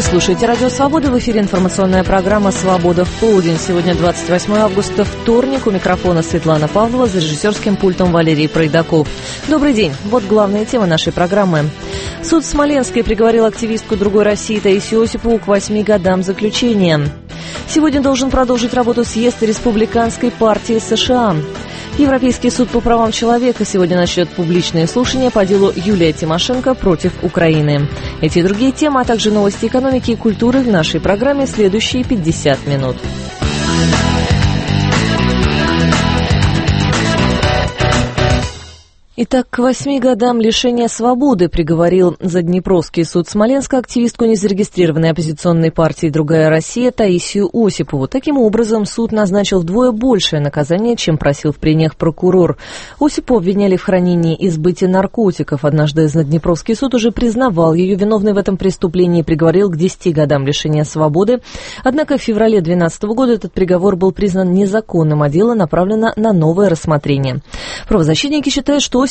Слушайте «Радио Свобода», в эфире информационная программа «Свобода в полдень». Сегодня 28 августа, вторник. У микрофона Светлана Павлова, за режиссерским пультом Валерий Пройдаков. Добрый день. Вот главные темы нашей программы. Суд в Смоленске приговорил активистку «Другой России» Таисию Осипову к 8 годам заключения. Сегодня должен продолжить работу съезд Республиканской партии США. Европейский суд по правам человека сегодня начнет публичные слушания по делу Юлия Тимошенко против Украины. Эти и другие темы, а также новости экономики и культуры в нашей программе следующие 50 минут. Итак, к 8 годам лишения свободы приговорил Заднепровский суд Смоленска активистку незарегистрированной оппозиционной партии «Другая Россия» Таисию Осипову. Таким образом, суд назначил вдвое большее наказание, чем просил в прениях прокурор. Осипову обвиняли в хранении и сбытии наркотиков. Однажды Заднепровский суд уже признавал ее виновной в этом преступлении и приговорил к 10 годам лишения свободы. Однако в феврале 2012 года этот приговор был признан незаконным, а дело направлено на новое рассмотрение. Правозащитники считают, что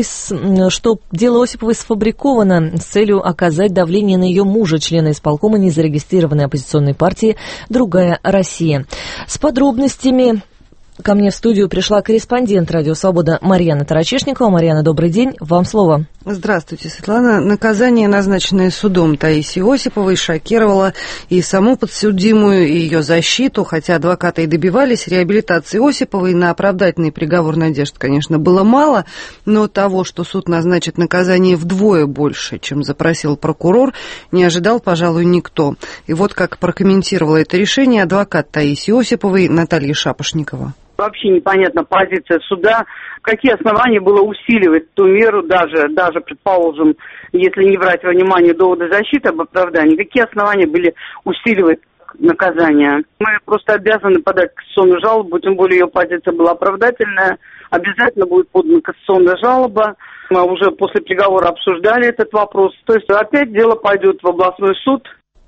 дело Осиповой сфабриковано с целью оказать давление на ее мужа, члена исполкома незарегистрированной оппозиционной партии «Другая Россия». С подробностями ко мне в студию пришла корреспондент «Радио Свобода» Марьяна Тарачешникова. Марьяна, добрый день. Вам слово. Здравствуйте, Светлана. Наказание, назначенное судом Таисии Осиповой, шокировало и саму подсудимую, и ее защиту, хотя адвокаты и добивались реабилитации Осиповой. На оправдательный приговор надежд, конечно, было мало, но того, что суд назначит наказание вдвое больше, чем запросил прокурор, не ожидал, пожалуй, никто. И вот как прокомментировала это решение адвокат Таисии Осиповой Наталья Шапошникова. Вообще непонятна позиция суда, какие основания было усиливать ту меру, даже предположим, если не брать во внимание доводы защиты об оправдании, какие основания были усиливать наказание. Мы просто обязаны подать кассационную жалобу, тем более ее позиция была оправдательная, обязательно будет подана кассационная жалоба. Мы уже после приговора обсуждали этот вопрос, то есть опять дело пойдет в областной суд.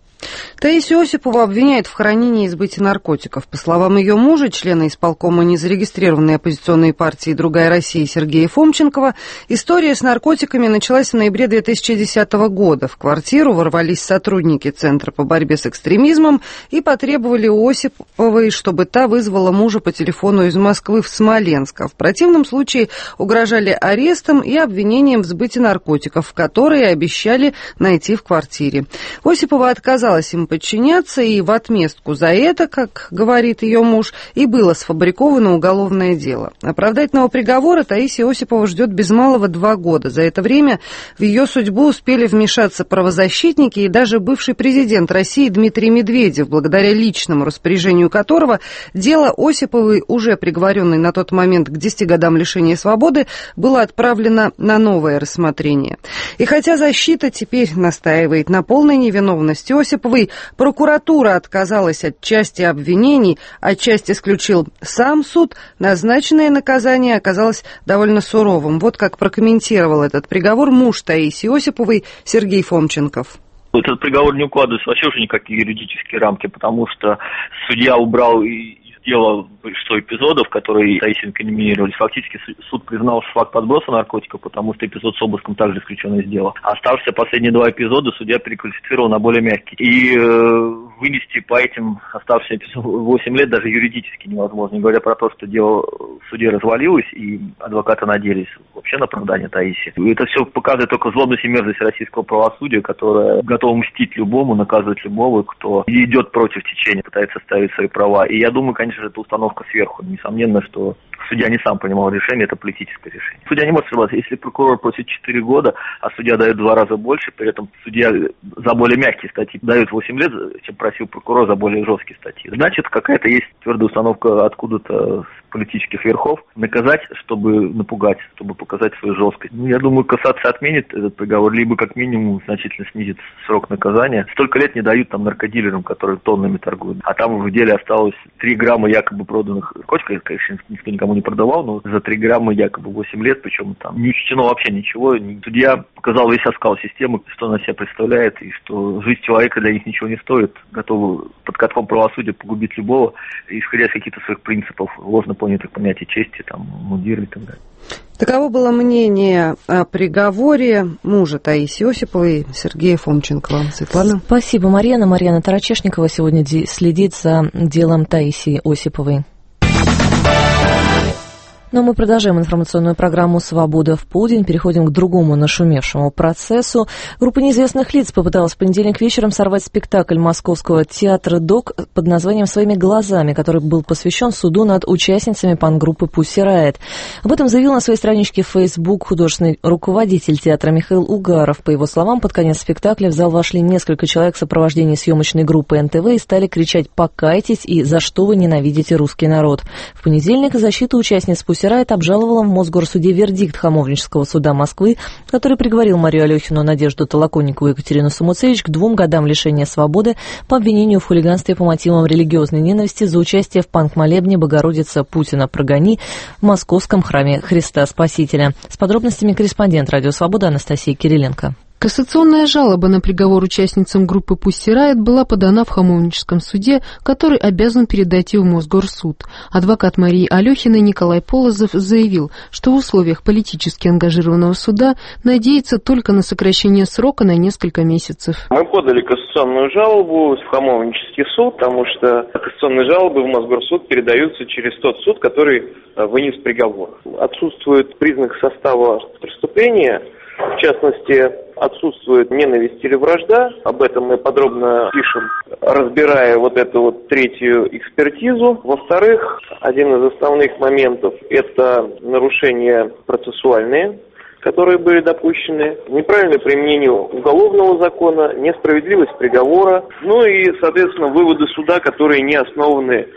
Таисию Осипову обвиняют в хранении и сбытии наркотиков. По словам ее мужа, члена исполкома незарегистрированной оппозиционной партии «Другая Россия» Сергея Фомченкова, история с наркотиками началась в ноябре 2010 года. В квартиру ворвались сотрудники Центра по борьбе с экстремизмом и потребовали у Осиповой, чтобы та вызвала мужа по телефону из Москвы в Смоленск. В противном случае угрожали арестом и обвинением в сбытии наркотиков, которые обещали найти в квартире. Осипова отказалась им подчиняться, и в отместку за это, как говорит ее муж, и было сфабриковано уголовное дело. Оправдательного приговора Таисия Осипова ждет без малого 2 года. За это время в ее судьбу успели вмешаться правозащитники и даже бывший президент России Дмитрий Медведев, благодаря личному распоряжению которого дело Осиповой, уже приговоренной на тот момент к 10 годам лишения свободы, было отправлено на новое рассмотрение. И хотя защита теперь настаивает на полной невиновности Осиповой, прокуратура отказалась от части обвинений, а часть исключил сам суд, назначенное наказание оказалось довольно суровым. Вот как прокомментировал этот приговор муж Таисии Осиповой Сергей Фомченков. Этот приговор не укладывается вообще уже никакие юридические рамки, потому что судья убрал из дела большинство эпизодов, которые Таисию инкриминировались. Фактически суд признал факт подброса наркотиков, потому что эпизод с обыском также исключен из дела. Оставшиеся последние 2 эпизода судья переквалифицировал на более мягкие. И вынести по этим оставшимся 8 лет даже юридически невозможно, не говоря про то, что дело в суде развалилось, и адвокаты надеялись вообще на оправдание Таисии. И это все показывает только злобность и мерзость российского правосудия, которое готово мстить любому, наказывать любого, кто идет против течения, пытается ставить свои права. И я думаю, конечно, это установка сверху. Несомненно, что судья не сам принимал решение, это политическое решение. Судья не может ошибаться. Если прокурор просит 4 года, а судья дает 2 раза больше, при этом судья за более мягкие статьи дает 8 лет, чем просил прокурор за более жесткие статьи. Значит, какая-то есть твердая установка откуда-то с политических верхов наказать, чтобы напугать, чтобы показать свою жесткость. Я думаю, кассация отменит этот приговор, либо как минимум значительно снизит срок наказания. Столько лет не дают там наркодилерам, которые тоннами торгуют. А там в деле осталось 3 грамма якобы проданных наркотиков, конечно, никто никому не продавал, но за 3 грамма якобы 8 лет, причем там не учтено вообще ничего. Судья показал весь оскал системы, что она себя представляет, и что жизнь человека для них ничего не стоит, готовы под катком правосудия погубить любого, исходя из каких-то своих принципов, ложно понятых понятий чести, мундира и так далее. Таково было мнение о приговоре мужа Таисии Осиповой Сергея Фомченкова. Светлана. Спасибо, Марьяна. Марьяна Тарачешникова сегодня следит за делом Таисии Осиповой. Но мы продолжаем информационную программу «Свобода в полдень». Переходим к другому нашумевшему процессу. Группа неизвестных лиц попыталась в понедельник вечером сорвать спектакль Московского театра ДОК под названием «Своими глазами», который был посвящен суду над участницами панк-группы Pussy Riot. Об этом заявил на своей страничке в Facebook художественный руководитель театра Михаил Угаров. По его словам, под конец спектакля в зал вошли несколько человек в сопровождении съемочной группы НТВ и стали кричать «Покайтесь» и «За что вы ненавидите русский народ?». В понедельник защита участниц Pussy Riot обжаловала в Мосгорсуде вердикт Хамовнического суда Москвы, который приговорил Марию Алехину, Надежду Толоконникову и Екатерину Самуцевич к 2 годам лишения свободы по обвинению в хулиганстве по мотивам религиозной ненависти за участие в панк-молебне «Богородица Путина прогони» в Московском храме Христа Спасителя. С подробностями корреспондент «Радио Свобода» Анастасия Кириленко. Кассационная жалоба на приговор участницам группы Pussy Riot была подана в Хамовническом суде, который обязан передать ее в Мосгорсуд. Адвокат Марии Алехиной Николай Полозов заявил, что в условиях политически ангажированного суда надеется только на сокращение срока на несколько месяцев. Мы подали кассационную жалобу в Хамовнический суд, потому что кассационные жалобы в Мосгорсуд передаются через тот суд, который вынес приговор. Отсутствует признак состава преступления. В частности, отсутствует ненависть или вражда. Об этом мы подробно пишем, разбирая эту третью экспертизу. Во-вторых, один из основных моментов – это нарушения процессуальные, которые были допущены, неправильное применение уголовного закона, несправедливость приговора, и, соответственно, выводы суда, которые не основаны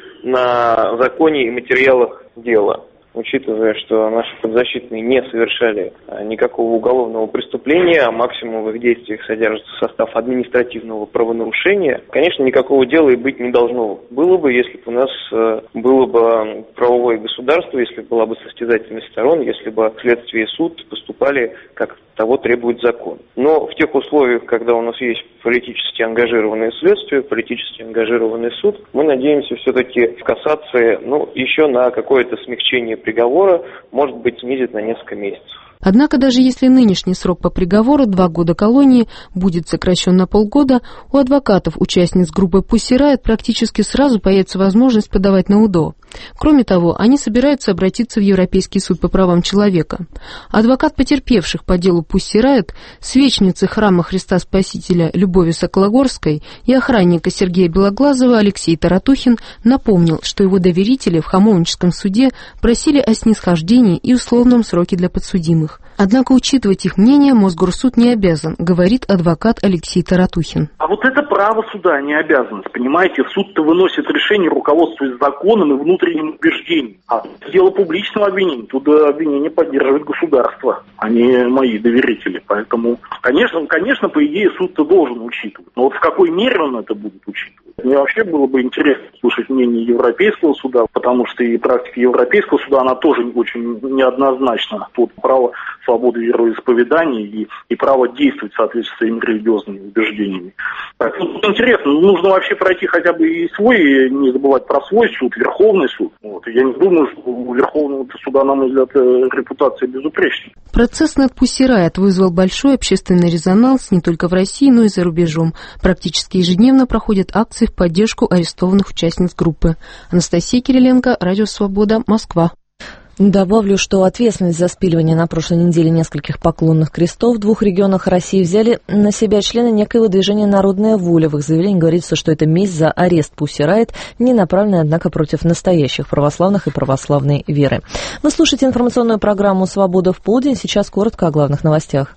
на законе и материалах дела. Учитывая, что наши подзащитные не совершали никакого уголовного преступления, а максимум в их действиях содержится состав административного правонарушения, конечно, никакого дела и быть не должно было бы, если бы у нас было бы правовое государство, если бы была бы состязательность сторон, если бы следствие и суд поступали, как того требует закон. Но в тех условиях, когда у нас есть политически ангажированное следствие, политически ангажированный суд, мы надеемся все-таки в кассации, еще на какое-то смягчение приговора, может быть, снизит на несколько месяцев. Однако даже если нынешний срок по приговору 2 года колонии будет сокращен на полгода, у адвокатов участниц группы Pussy Riot практически сразу появится возможность подавать на УДО. Кроме того, они собираются обратиться в Европейский суд по правам человека. Адвокат потерпевших по делу Pussy Riot, свечницы храма Христа Спасителя Любови Сокологорской и охранника Сергея Белоглазова Алексей Таратухин напомнил, что его доверители в Хамовническом суде просили о снисхождении и условном сроке для подсудимых. Однако учитывать их мнение Мосгорсуд не обязан, говорит адвокат Алексей Таратухин. А это право суда, не обязанность, понимаете? Суд-то выносит решение, руководствуясь законом и внутренним убеждением. А дело публичного обвинения. Тут обвинение поддерживает государство, а не мои доверители. Поэтому, конечно, по идее, суд-то должен учитывать. Но в какой мере он это будет учитывать? Мне вообще было бы интересно слушать мнение Европейского суда, потому что и практика Европейского суда, она тоже очень неоднозначна. Тут право свободы вероисповедания и право действовать в соответствии с своими религиозными убеждениями. Поэтому интересно, нужно вообще пройти хотя бы и свой, не забывать про свой суд, Верховный суд. Я не думаю, что у Верховного суда, на мой взгляд, репутация безупречная. Процесс над Pussy Riot вызвал большой общественный резонанс не только в России, но и за рубежом. Практически ежедневно проходят акции в поддержку арестованных участниц группы. Анастасия Кириленко, Радио Свобода, Москва. Добавлю, что ответственность за спиливание на прошлой неделе нескольких поклонных крестов в 2 регионах России взяли на себя члены некоего движения «Народная воля». В их заявлении говорится, что это месть за арест Pussy Riot, не направленная, однако, против настоящих православных и православной веры. Вы слушаете информационную программу «Свобода в полдень». Сейчас коротко о главных новостях.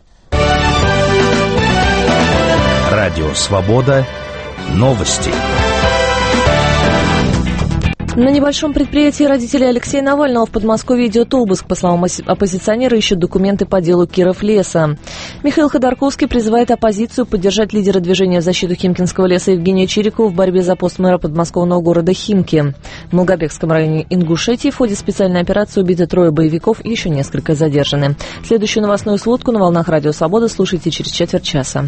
Радио «Свобода». Новости. На небольшом предприятии родители Алексея Навального в Подмосковье идет обыск. По словам оппозиционера, ищут документы по делу Киров-леса. Михаил Ходорковский призывает оппозицию поддержать лидера движения в защиту Химкинского леса Евгения Чирикова в борьбе за пост мэра подмосковного города Химки. В Малгобекском районе Ингушетии в ходе специальной операции убиты 3 боевиков и еще несколько задержаны. Следующую новостную сводку на волнах Радио Свобода слушайте через четверть часа.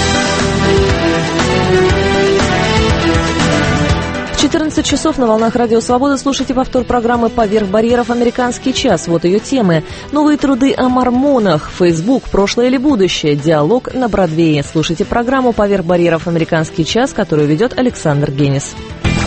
14 часов на волнах Радио Свобода слушайте повтор программы «Поверх барьеров. Американский час». Вот ее темы. Новые труды о мормонах. Facebook. Прошлое или будущее. Диалог на Бродвее. Слушайте программу «Поверх барьеров. Американский час», которую ведет Александр Генис.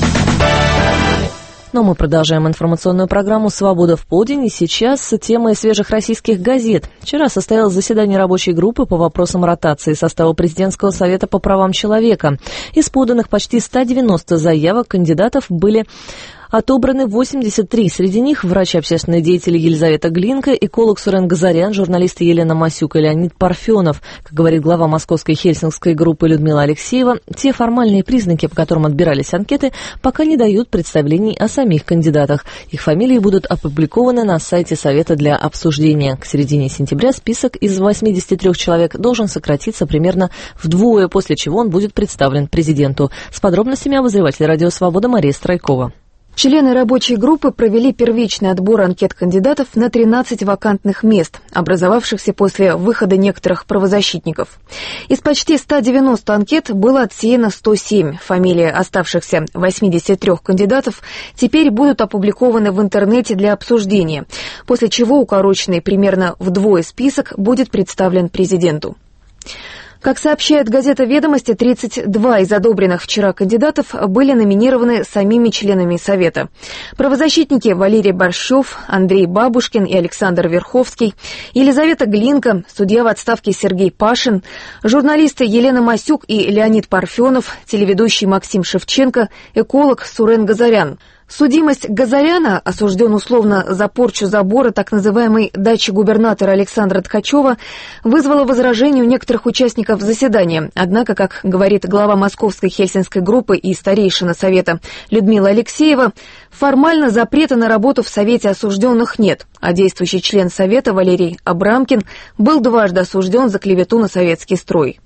Но мы продолжаем информационную программу «Свобода в полдень». И сейчас темы свежих российских газет. Вчера состоялось заседание рабочей группы по вопросам ротации состава Президентского совета по правам человека. Из поданных почти 190 заявок кандидатов были отобраны 83. Среди них врач и общественный деятель Елизавета Глинка, эколог Сурен Газарян, журналисты Елена Масюк и Леонид Парфенов. Как говорит глава московской хельсинкской группы Людмила Алексеева, те формальные признаки, по которым отбирались анкеты, пока не дают представлений о самих кандидатах. Их фамилии будут опубликованы на сайте Совета для обсуждения. К середине сентября список из 83 человек должен сократиться примерно вдвое, после чего он будет представлен президенту. С подробностями обозреватель «Радио Свобода» Мария Страйкова. Члены рабочей группы провели первичный отбор анкет кандидатов на 13 вакантных мест, образовавшихся после выхода некоторых правозащитников. Из почти 190 анкет было отсеяно 107. Фамилии оставшихся 83 кандидатов теперь будут опубликованы в интернете для обсуждения, после чего укороченный примерно вдвое список будет представлен президенту. Как сообщает газета «Ведомости», 32 из одобренных вчера кандидатов были номинированы самими членами Совета. Правозащитники Валерий Борщев, Андрей Бабушкин и Александр Верховский, Елизавета Глинка, судья в отставке Сергей Пашин, журналисты Елена Масюк и Леонид Парфенов, телеведущий Максим Шевченко, эколог Сурен Газарян. Судимость Газаряна, осужден условно за порчу забора так называемой дачи губернатора Александра Ткачева, вызвала возражение у некоторых участников заседания. Однако, как говорит глава московской хельсинской группы и старейшина Совета Людмила Алексеева, формально запрета на работу в Совете осужденных нет, а действующий член Совета Валерий Абрамкин был дважды осужден за клевету на советский строй.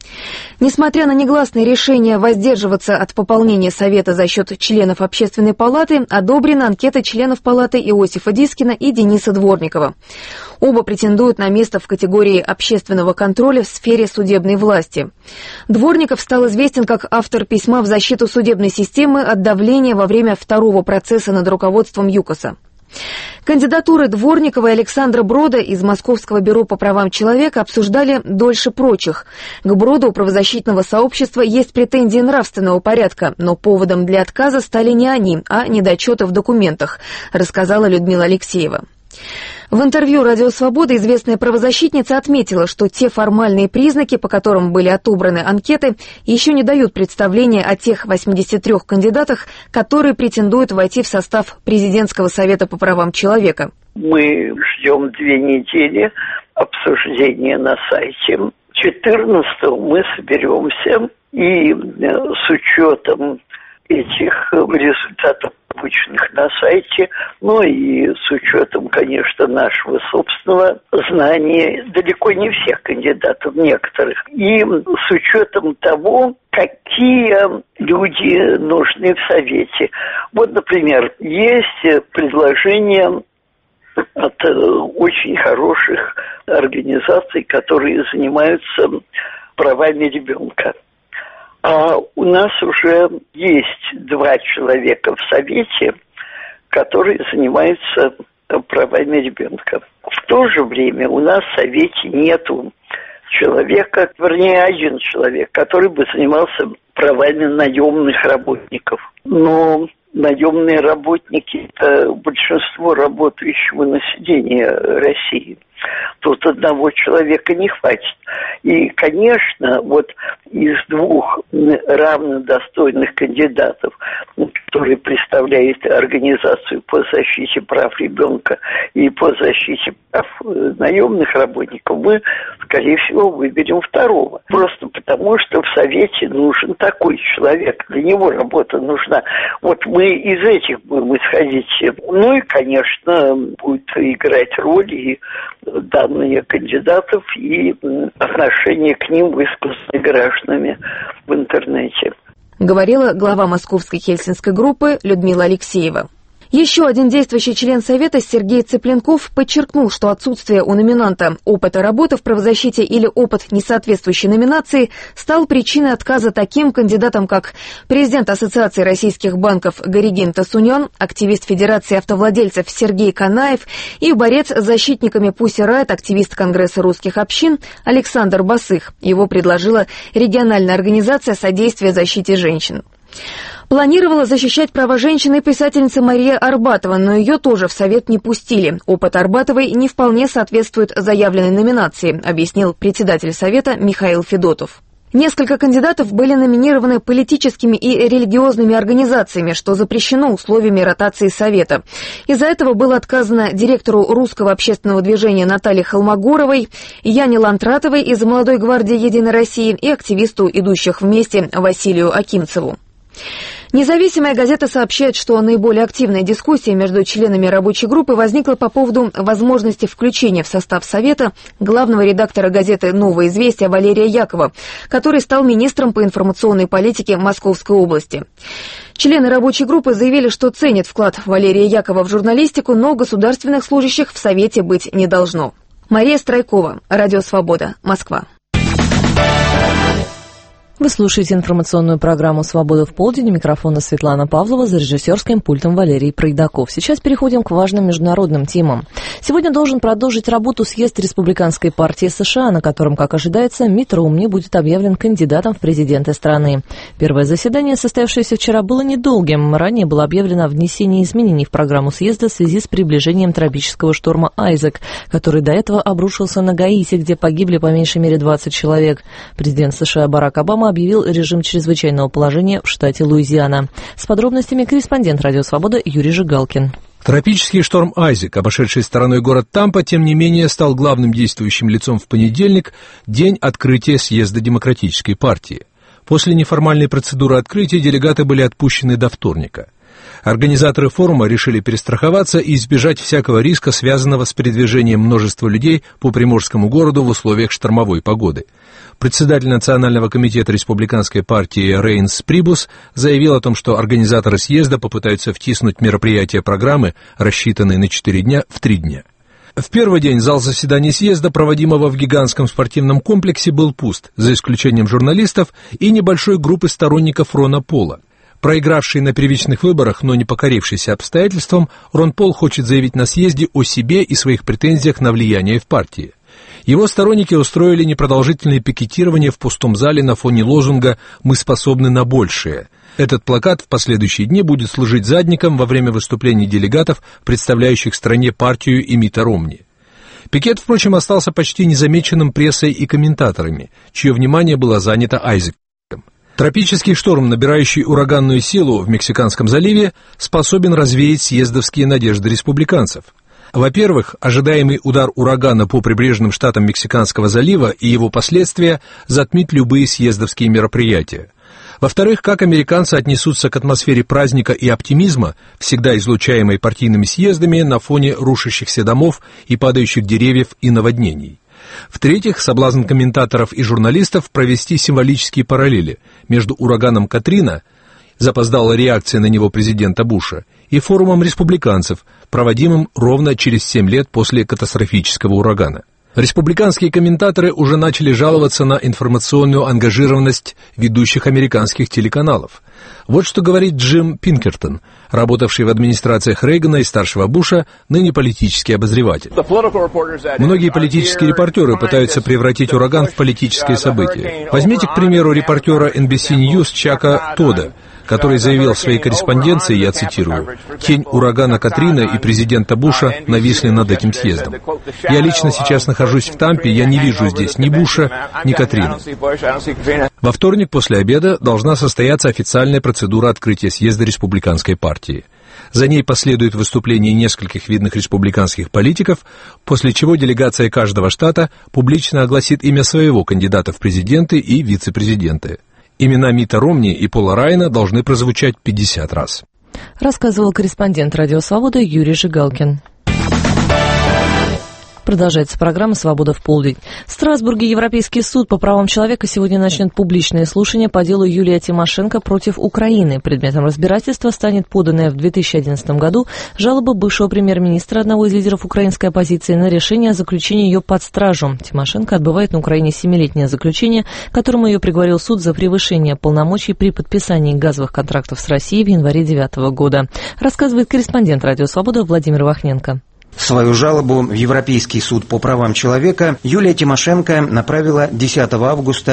Несмотря на негласное решение воздерживаться от пополнения Совета за счет членов Общественной палаты, одобрена анкета членов палаты Иосифа Дискина и Дениса Дворникова. Оба претендуют на место в категории общественного контроля в сфере судебной власти. Дворников стал известен как автор письма в защиту судебной системы от давления во время второго процесса над руководством ЮКОСа. Кандидатуры Дворникова и Александра Брода из Московского бюро по правам человека обсуждали дольше прочих. К Броду у правозащитного сообщества есть претензии нравственного порядка, но поводом для отказа стали не они, а недочеты в документах, рассказала Людмила Алексеева. В интервью «Радио Свобода» известная правозащитница отметила, что те формальные признаки, по которым были отобраны анкеты, еще не дают представления о тех 83 кандидатах, которые претендуют войти в состав Президентского совета по правам человека. Мы ждем 2 недели обсуждения на сайте. 14-го мы соберемся и с учетом этих результатов, обычных на сайте, ну и с учетом, конечно, нашего собственного знания, далеко не всех кандидатов, некоторых, и с учетом того, какие люди нужны в Совете. Вот, например, есть предложение от очень хороших организаций, которые занимаются правами ребенка. А у нас уже есть 2 человека в Совете, которые занимаются правами ребенка. В то же время у нас в Совете нету человека, вернее, 1 человек, который бы занимался правами наемных работников. Но наемные работники – это большинство работающего населения России. тут одного человека не хватит. И, конечно, вот из двух равнодостойных кандидатов, которые представляют Организацию по защите прав ребенка и по защите прав наемных работников, мы, скорее всего, выберем второго. Просто потому, что в Совете нужен такой человек. Для него работа нужна. Вот мы из этих будем исходить. Ну и, конечно, будет играть роль и данные кандидатов, и отношение к ним высказанные гражданами в интернете. Говорила глава московской хельсинской группы Людмила Алексеева. Еще один действующий член Совета Сергей Цыпленков подчеркнул, что отсутствие у номинанта опыта работы в правозащите или опыт несоответствующей номинации стал причиной отказа таким кандидатам, как президент Ассоциации российских банков Горигин Тасунян, активист Федерации автовладельцев Сергей Канаев и борец с защитниками Pussy Riot, активист Конгресса русских общин Александр Басых. Его предложила региональная организация содействия защите женщин. Планировала защищать права женщины и писательница Мария Арбатова, но ее тоже в Совет не пустили. Опыт Арбатовой не вполне соответствует заявленной номинации, объяснил председатель Совета Михаил Федотов. Несколько кандидатов были номинированы политическими и религиозными организациями, что запрещено условиями ротации Совета. Из-за этого было отказано директору Русского общественного движения Наталье Холмогоровой, Яне Лантратовой из Молодой гвардии Единой России и активисту «Идущих вместе» Василию Акимцеву. Независимая газета сообщает, что наиболее активная дискуссия между членами рабочей группы возникла по поводу возможности включения в состав Совета главного редактора газеты «Новое известие» Валерия Якова, который стал министром по информационной политике Московской области. Члены рабочей группы заявили, что ценят вклад Валерия Якова в журналистику, но государственных служащих в Совете быть не должно. Мария Страйкова, Радио Свобода, Москва. Вы слушаете информационную программу «Свобода в полдень». У микрофона Светлана Павлова, за режиссерским пультом Валерий Пройдаков. Сейчас переходим к важным международным темам. Сегодня должен продолжить работу съезд Республиканской партии США, на котором, как ожидается, Митт Ромни будет объявлен кандидатом в президенты страны. Первое заседание, состоявшееся вчера, было недолгим. Ранее было объявлено о внесении изменений в программу съезда в связи с приближением тропического шторма Айзек, который до этого обрушился на Гаити, где погибли по меньшей мере 20 человек. Президент США Барак Обама объявил режим чрезвычайного положения в штате Луизиана. С подробностями корреспондент «Радио Свобода» Юрий Жигалкин. Тропический шторм Айзек, обошедший стороной город Тампа, тем не менее стал главным действующим лицом в понедельник, день открытия съезда Демократической партии. После неформальной процедуры открытия делегаты были отпущены до вторника. Организаторы форума решили перестраховаться и избежать всякого риска, связанного с передвижением множества людей по приморскому городу в условиях штормовой погоды. Председатель Национального комитета Республиканской партии Рейнс Прибус заявил о том, что организаторы съезда попытаются втиснуть мероприятие программы, рассчитанные на 4 дня, в 3 дня. В первый день зал заседаний съезда, проводимого в гигантском спортивном комплексе, был пуст, за исключением журналистов и небольшой группы сторонников Рона Пола. Проигравший на первичных выборах, но не покорившийся обстоятельствам, Рон Пол хочет заявить на съезде о себе и своих претензиях на влияние в партии. Его сторонники устроили непродолжительное пикетирование в пустом зале на фоне лозунга «Мы способны на большее». Этот плакат в последующие дни будет служить задником во время выступлений делегатов, представляющих стране партию и Митта Ромни. Пикет, впрочем, остался почти незамеченным прессой и комментаторами, чье внимание было занято Айзеком. Тропический шторм, набирающий ураганную силу в Мексиканском заливе, способен развеять съездовские надежды республиканцев. Во-первых, ожидаемый удар урагана по прибрежным штатам Мексиканского залива и его последствия затмит любые съездовские мероприятия. Во-вторых, как американцы отнесутся к атмосфере праздника и оптимизма, всегда излучаемой партийными съездами на фоне рушащихся домов и падающих деревьев и наводнений. В-третьих, соблазн комментаторов и журналистов провести символические параллели между ураганом Катрина, запоздала реакция на него президента Буша, и форумом республиканцев, проводимым ровно через 7 лет после катастрофического урагана. Республиканские комментаторы уже начали жаловаться на информационную ангажированность ведущих американских телеканалов. Вот что говорит Джим Пинкертон, работавший в администрациях Рейгана и старшего Буша, ныне политический обозреватель. Многие политические репортеры пытаются превратить ураган в политическое событие. Возьмите, к примеру, репортера NBC News Чака Тода, который заявил в своей корреспонденции, я цитирую, «Тень урагана Катрина и президента Буша нависли над этим съездом. Я лично сейчас нахожусь в Тампе, я не вижу здесь ни Буша, ни Катрину». Во вторник после обеда должна состояться официальная процедура открытия съезда республиканской партии. За ней последует выступление нескольких видных республиканских политиков, после чего делегация каждого штата публично огласит имя своего кандидата в президенты и вице-президенты. Имена Митта Ромни и Пола Райана должны прозвучать 50 раз. Рассказывал корреспондент «Радио Свобода» Юрий Жигалкин. Продолжается программа «Свобода в полдень». В Страсбурге Европейский суд по правам человека сегодня начнет публичное слушание по делу Юлии Тимошенко против Украины. Предметом разбирательства станет поданная в 2011 году жалоба бывшего премьер-министра, одного из лидеров украинской оппозиции, на решение о заключении ее под стражу. Тимошенко отбывает на Украине 7-летнее заключение, которому ее приговорил суд за превышение полномочий при подписании газовых контрактов с Россией в январе 2009 года. Рассказывает корреспондент «Радио Свобода» Владимир Вахненко. Свою жалобу в Европейский суд по правам человека Юлия Тимошенко направила 10 августа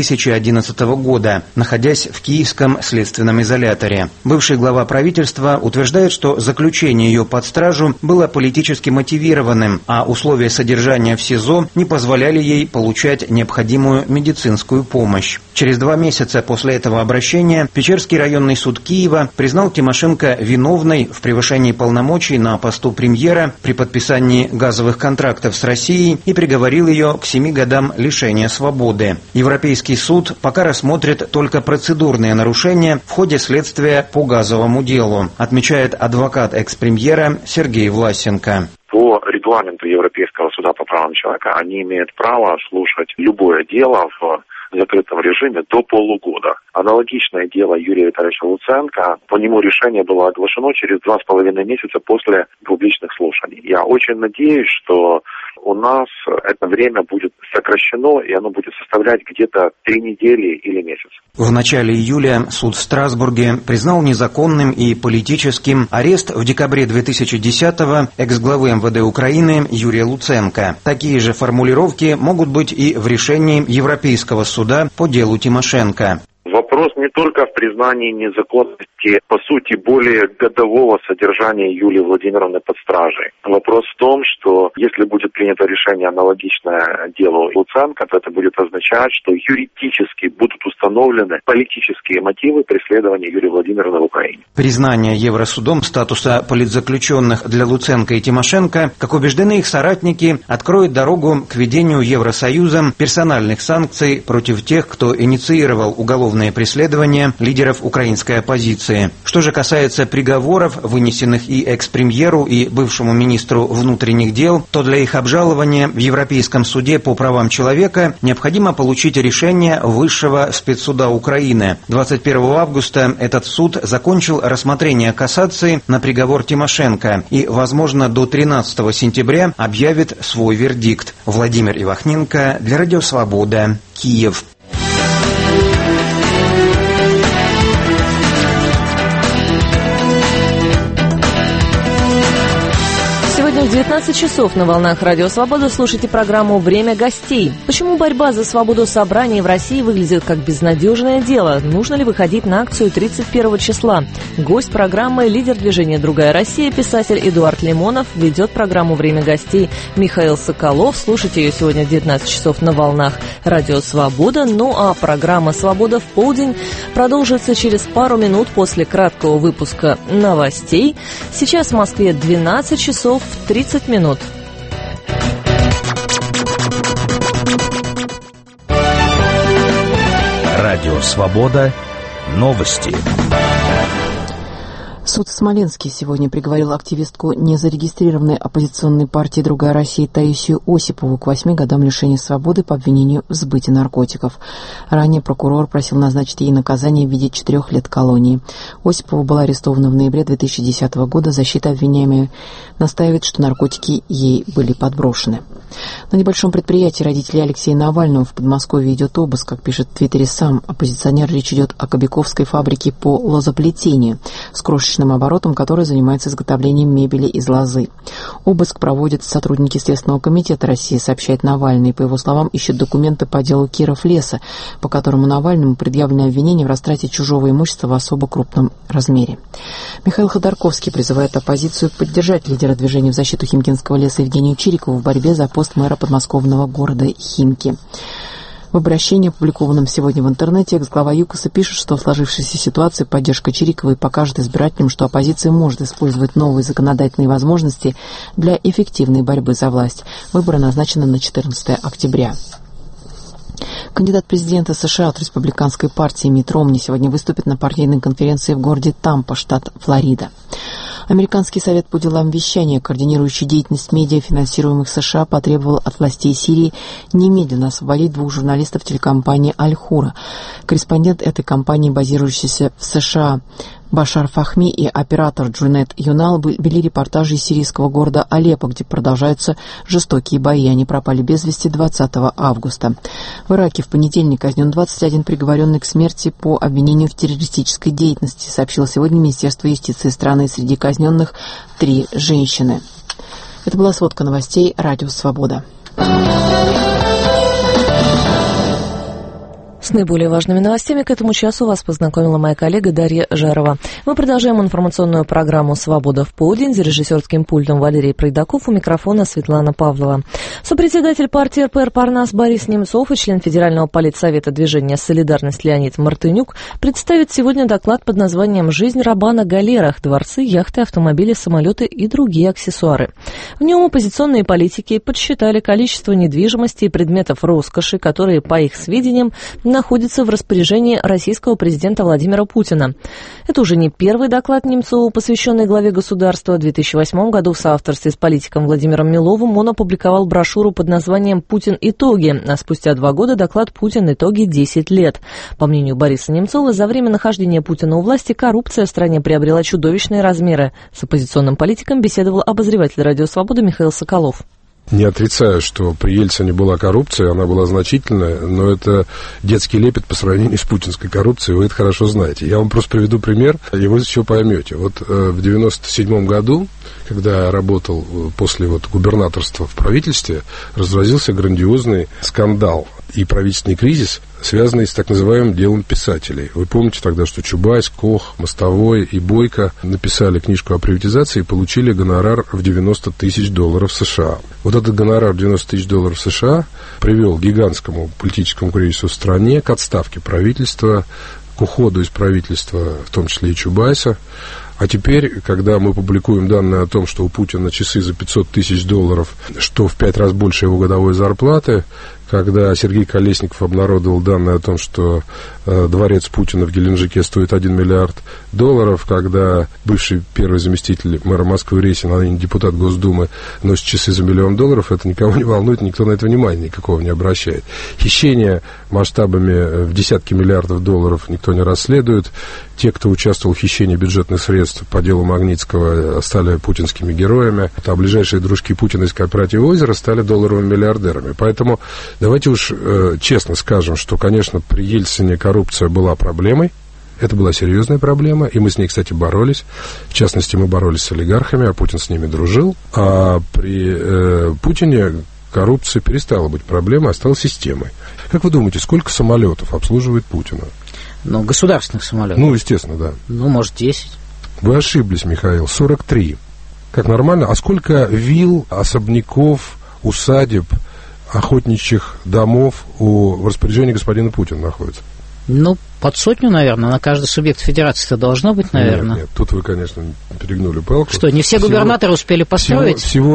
2011 года, находясь в Киевском следственном изоляторе. Бывший глава правительства утверждает, что заключение ее под стражу было политически мотивированным, а условия содержания в СИЗО не позволяли ей получать необходимую медицинскую помощь. Через 2 месяца после этого обращения Печерский районный суд Киева признал Тимошенко виновной в превышении полномочий на посту премьера при подписании газовых контрактов с Россией и приговорил ее к 7 годам лишения свободы. Европейский суд пока рассмотрит только процедурные нарушения в ходе следствия по газовому делу, отмечает адвокат экс-премьера Сергей Власенко. По регламенту Европейского суда по правам человека они имеют право слушать любое дело в закрытом режиме до полугода. Аналогичное дело Юрия Витальевича Луценко, по нему решение было оглашено через 2,5 месяца после публичных слушаний. Я очень надеюсь, что у нас это время будет сокращено, и оно будет составлять где-то 3 недели или месяц. В начале июля суд в Страсбурге признал незаконным и политическим арест в декабре 2010-го экс-главы МВД Украины Юрия Луценко. Такие же формулировки могут быть и в решении Европейского суда по делу Тимошенко. Вопрос не только в признании незаконности, по сути, более годового содержания Юлии Владимировны под стражей. Вопрос в том, что если будет принято решение аналогичное делу Луценко, то это будет означать, что юридически будут установлены политические мотивы преследования Юлии Владимировны в Украине. Признание Евросудом статуса политзаключенных для Луценко и Тимошенко, как убеждены их соратники, откроет дорогу к введению Евросоюзом персональных санкций против тех, кто инициировал уголовные преследования лидеров украинской оппозиции. Что же касается приговоров, вынесенных и экс-премьеру, и бывшему министру внутренних дел, то для их обжалования в Европейском суде по правам человека необходимо получить решение Высшего спецсуда Украины. 21 августа этот суд закончил рассмотрение кассации на приговор Тимошенко и, возможно, до 13 сентября объявит свой вердикт. Владимир Ивахненко для Радио Свобода, Киев. Сегодня в 19 часов на волнах Радио Свобода слушайте программу «Время гостей». Почему борьба за свободу собраний в России выглядит как безнадежное дело? Нужно ли выходить на акцию 31 числа? Гость программы, лидер движения «Другая Россия», писатель Эдуард Лимонов, ведет программу «Время гостей» Михаил Соколов. Слушайте ее сегодня в 19 часов на волнах Радио Свобода. Ну а программа «Свобода в полдень» продолжится через пару минут после краткого выпуска новостей. Сейчас в Москве 12 часов 30 минут. Радио Свобода. Новости. Суд в Смоленске сегодня приговорил активистку незарегистрированной оппозиционной партии «Другая Россия» Таисию Осипову к 8 годам лишения свободы по обвинению в сбыте наркотиков. Ранее прокурор просил назначить ей наказание в виде 4 лет колонии. Осипова была арестована в ноябре 2010 года. Защита обвиняемой настаивает, что наркотики ей были подброшены. На небольшом предприятии родителей Алексея Навального в Подмосковье идет обыск. Как пишет в Твиттере сам оппозиционер, речь идет о Кобяковской фабрике по лозоплетению с крошечным оборотом, который занимается изготовлением мебели из лозы. Обыск проводят сотрудники Следственного комитета России, сообщает Навальный. По его словам, ищут документы по делу Киров леса, по которому Навальному предъявлено обвинение в растрате чужого имущества в особо крупном размере. Михаил Ходорковский призывает оппозицию поддержать лидера движения в защиту Химкинского леса Евгению Чирикову в борьбе за пост мэра подмосковного города Химки. В обращении, опубликованном сегодня в интернете, экс-глава ЮКОСа пишет, что в сложившейся ситуации поддержка Чириковой покажет избирателям, что оппозиция может использовать новые законодательные возможности для эффективной борьбы за власть. Выборы назначены на 14 октября. Кандидат президента США от республиканской партии Митт Ромни сегодня выступит на партийной конференции в городе Тампа, штат Флорида. Американский совет по делам вещания, координирующий деятельность медиа, финансируемых США, потребовал от властей Сирии немедленно освободить 2 журналистов телекомпании «Аль-Хура». Корреспондент этой компании, базирующийся в США, Башар Фахми и оператор Джунет Юнал вели репортажи из сирийского города Алеппо, где продолжаются жестокие бои. Они пропали без вести 20 августа. В Ираке в понедельник казнен 21 приговоренный к смерти по обвинению в террористической деятельности, сообщило сегодня Министерство юстиции страны. Среди казненных 3 женщины. Это была сводка новостей «Радио Свобода». С наиболее важными новостями к этому часу вас познакомила моя коллега Дарья Жарова. Мы продолжаем информационную программу «Свобода в полдень». За режиссерским пультом Валерий Пройдаков, у микрофона Светлана Павлова. Сопредседатель партии РПР «Парнас» Борис Немцов и член Федерального политсовета движения «Солидарность» Леонид Мартынюк представят сегодня доклад под названием «Жизнь раба на галерах. Дворцы, яхты, автомобили, самолеты и другие аксессуары». В нем оппозиционные политики подсчитали количество недвижимости и предметов роскоши, которые, по их сведениям, находится в распоряжении российского президента Владимира Путина. Это уже не первый доклад Немцова, посвященный главе государства. В 2008 году в соавторстве с политиком Владимиром Миловым он опубликовал брошюру под названием «Путин. Итоги», а спустя 2 года доклад «Путин. Итоги. 10 лет». По мнению Бориса Немцова, за время нахождения Путина у власти коррупция в стране приобрела чудовищные размеры. С оппозиционным политиком беседовал обозреватель «Радио Свобода» Михаил Соколов. Не отрицаю, что при Ельцине была коррупция, она была значительная, но это детский лепет по сравнению с путинской коррупцией, вы это хорошо знаете. Я вам просто приведу пример, и вы еще поймете. Вот в 97 году, когда я работал после губернаторства в правительстве, разразился грандиозный скандал и правительственный кризис, связанный с так называемым делом писателей. Вы помните тогда, что Чубайс, Кох, Мостовой и Бойко написали книжку о приватизации и получили гонорар в $90 тысяч США. Вот этот гонорар в $90 тысяч США привел к гигантскому политическому кризису в стране, к отставке правительства, к уходу из правительства, в том числе и Чубайса. А теперь, когда мы публикуем данные о том, что у Путина часы за $500 тысяч, что в 5 раз больше его годовой зарплаты, когда Сергей Колесников обнародовал данные о том, что дворец Путина в Геленджике стоит $1 миллиард, когда бывший первый заместитель мэра Москвы Ресин, а ныне депутат Госдумы, носит часы за $1 миллион, это никого не волнует, никто на это внимания никакого не обращает. Хищения масштабами в десятки миллиардов долларов никто не расследует. Те, кто участвовал в хищении бюджетных средств по делу Магнитского, стали путинскими героями, а ближайшие дружки Путина из кооператива «Озеро» стали долларовыми миллиардерами. Поэтому давайте уж честно скажем, что, конечно, при Ельцине коррупция была проблемой. Это была серьезная проблема, и мы с ней, кстати, боролись. В частности, мы боролись с олигархами, а Путин с ними дружил. А при Путине коррупция перестала быть проблемой, а стала системой. Как вы думаете, сколько самолетов обслуживает Путина? Государственных самолетов. Естественно, да. Может, 10. Вы ошиблись, Михаил, 43. Как нормально? А сколько вилл, особняков, усадеб, охотничьих домов в распоряжении господина Путина находится? Под 100, наверное. На каждый субъект федерации-то должно быть, наверное. Нет, тут вы, конечно, перегнули палку. Что, не все губернаторы успели построить?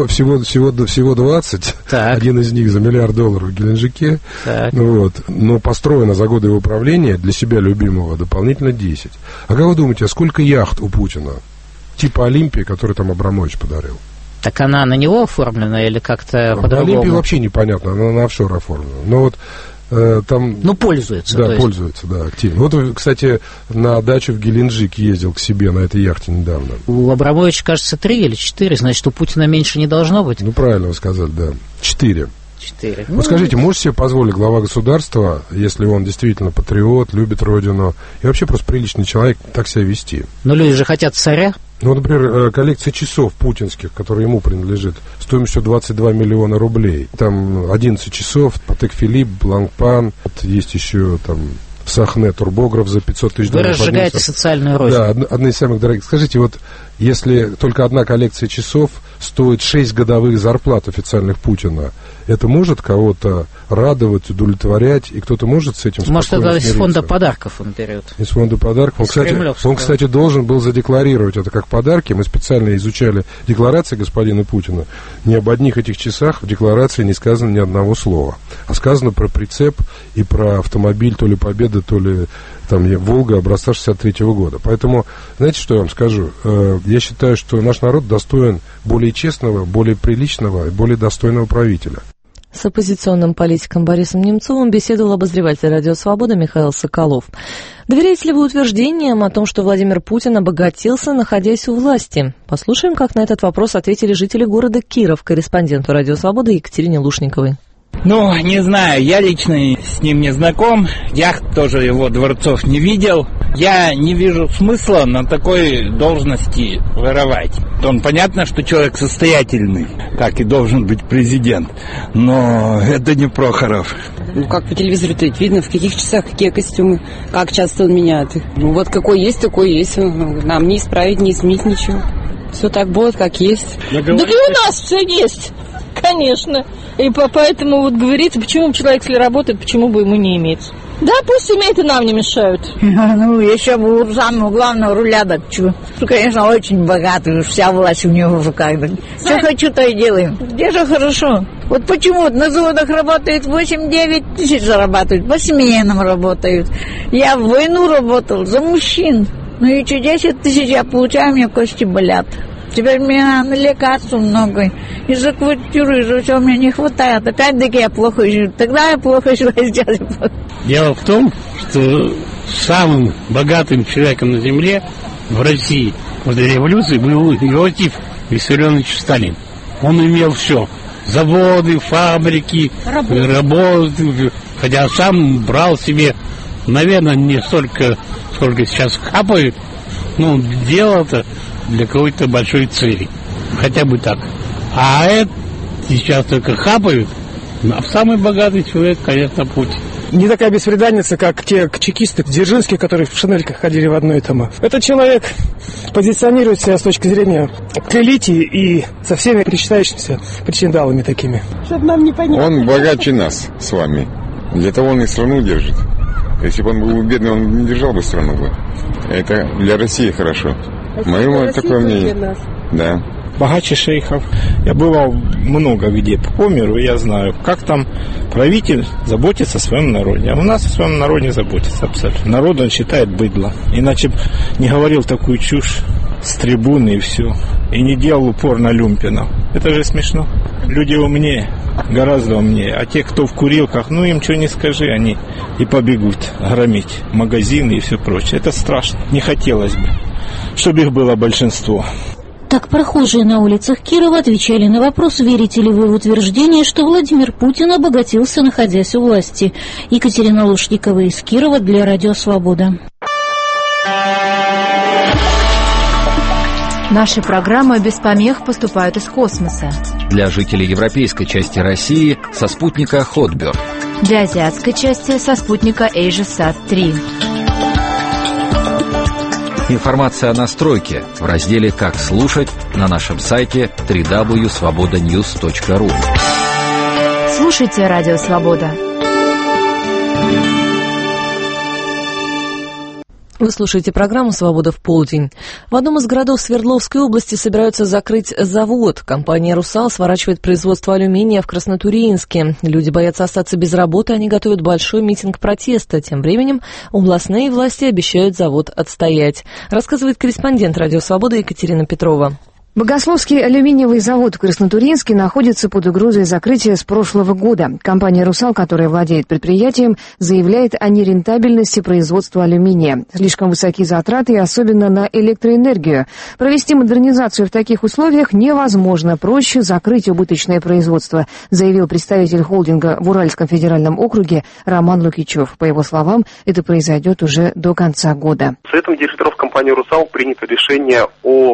Всего 20. Так. Один из них за $1 миллиард в Геленджике. Так. Но построено за годы его правления для себя любимого дополнительно 10. А как вы думаете, сколько яхт у Путина? Типа Олимпии, который там Абрамович подарил. Так она на него оформлена или как-то по-другому? Олимпия вообще непонятно, она на офшор оформлена. Но там... пользуется. Да, пользуется, да, активно. Кстати, на дачу в Геленджик ездил к себе на этой яхте недавно. У Абрамовича, кажется, 3 или 4, значит, у Путина меньше не должно быть? Правильно вы сказали, да. 4. 4. Вот скажите, может себе позволить глава государства, если он действительно патриот, любит родину и вообще просто приличный человек, так себя вести? Но люди же хотят царя. Ну, например, коллекция часов путинских, которая ему принадлежит, стоимостью 22 миллиона рублей. Там 11 часов, Патек Филипп, Бланкпан, вот есть еще там Сахне, турбограф за 500 тысяч долларов. Вы разжигаете социальную рознь. Да, одна из самых дорогих. Скажите, вот если только одна коллекция часов стоит 6 годовых зарплат официальных Путина, это может кого-то радовать, удовлетворять, и кто-то может с этим спокойно смириться? Может, это из фонда подарков он берет. Из фонда подарков. Он, кстати, должен был задекларировать это как подарки. Мы специально изучали декларации господина Путина. Ни об одних этих часах в декларации не сказано ни одного слова. А сказано про прицеп и про автомобиль то ли Победа, то ли там Волга образца 63-го года. Поэтому, знаете, что я вам скажу? Я считаю, что наш народ достоин более честного, более приличного и более достойного правителя. С оппозиционным политиком Борисом Немцовым беседовал обозреватель «Радио Свобода» Михаил Соколов. Доверяете ли вы утверждениям о том, что Владимир Путин обогатился, находясь у власти? Послушаем, как на этот вопрос ответили жители города Киров, корреспонденту «Радио Свобода» Екатерине Лушниковой. Ну, не знаю, я лично с ним не знаком, я тоже его дворцов не видел. Я не вижу смысла на такой должности воровать. Он понятно, что человек состоятельный, как и должен быть президент, но это не Прохоров. Ну, как по телевизору-то видно, в каких часах, какие костюмы, как часто он меняет их. Ну, вот какой есть, такой есть. Нам не исправить, не изменить ничего. Все так будет, как есть. Так и у нас все есть. Конечно. И поэтому вот говорится, почему человек, если работает, почему бы ему не иметь. Да, пусть имеет, и нам не мешают. Ну, еще бы у самого главного руля, так что, конечно, очень богатый, вся власть у него в руках. Что хочу, то и делаем. Где же хорошо? Вот почему на заводах работают 8-9 тысяч зарабатывают, по сменам работают. Я в войну работал за мужчин. Ну и что, 10 тысяч я получаю, у меня кости болят. Теперь мне на лекарства много. И за квартиру, и за все мне не хватает. Опять-таки я плохо живу. Тогда я плохо живу, сейчас я плохо. Дело в том, что самым богатым человеком на земле в России после революции был Иосиф Виссарионович Сталин. Он имел все. Заводы, фабрики, работы. Хотя сам брал себе, наверное, не столько, сколько сейчас хапают. Ну, делал-то для какой-то большой цели. Хотя бы так. А это сейчас только хапают. А самый богатый человек, конечно, Путин. Не такая бесприданница, как те чекисты Дзержинские, которые в шинельках ходили в одной тома. Этот человек позиционирует себя с точки зрения к элите и со всеми причитающимися причиндалами такими. Чтобы нам не понять. Он богаче нас с вами. Для того он и страну держит. Если бы он был бедный, он не держал бы страну бы. Это для России хорошо. Мое такое мнение. Да. Богаче шейхов. Я бывал много где по миру, и я знаю, как там правитель заботится о своем народе. А у нас о своем народе заботится абсолютно. Народ он считает быдло. Иначе бы не говорил такую чушь с трибуны и все. И не делал упор на люмпинов. Это же смешно. Люди умнее, гораздо умнее. А те, кто в курилках, ну им что не скажи, они и побегут громить магазины и все прочее. Это страшно. Не хотелось бы, чтобы их было большинство. Так прохожие на улицах Кирова отвечали на вопрос, верите ли вы в утверждение, что Владимир Путин обогатился, находясь у власти. Екатерина Лушникова из Кирова для Радио Свобода. Наши программы без помех поступают из космоса. Для жителей европейской части России со спутника Хотберд. Для азиатской части со спутника AsiaSat-3. Информация о настройке в разделе «Как слушать» на нашем сайте www.svobodanews.ru. Слушайте Радио Свобода. Вы слушаете программу «Свобода в полдень». В одном из городов Свердловской области собираются закрыть завод. Компания «Русал» сворачивает производство алюминия в Краснотурьинске. Люди боятся остаться без работы, они готовят большой митинг протеста. Тем временем областные власти обещают завод отстоять. Рассказывает корреспондент «Радио Свобода» Екатерина Петрова. Богословский алюминиевый завод в Краснотурьинске находится под угрозой закрытия с прошлого года. Компания «Русал», которая владеет предприятием, заявляет о нерентабельности производства алюминия. Слишком высокие затраты, особенно на электроэнергию. Провести модернизацию в таких условиях невозможно. Проще закрыть убыточное производство, заявил представитель холдинга в Уральском федеральном округе Роман Лукичев. По его словам, это произойдет уже до конца года. Советом директоров компании «Русал» принято решение